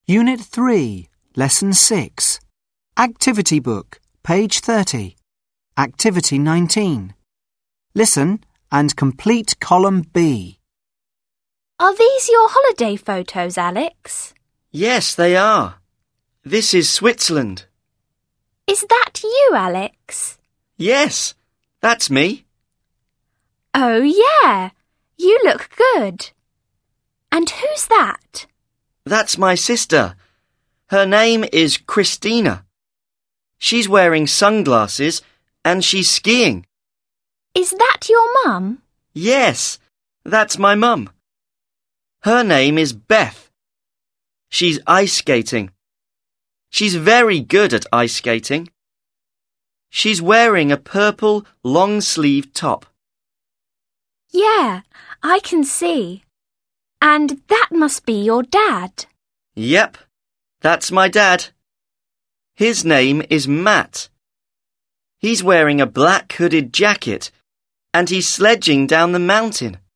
Unit 3, Lesson 6. Activity Book, page 30. Activity 19. Listen and complete column B. Are these your holiday photos, Alex? Yes, they are. This is Switzerland. Is that you, Alex? Yes, that's me. Oh, yeah. You look good. And who's that? That's my sister. Her name is Christina. She's wearing sunglasses and she's skiing. Is that your mum? Yes, that's my mum. Her name is Beth. She's ice skating. She's very good at ice skating. She's wearing a purple long-sleeved top. Yeah, I can see. And that must be your dad. Yep, that's my dad. His name is Matt. He's wearing a black hooded jacket and he's sledging down the mountain.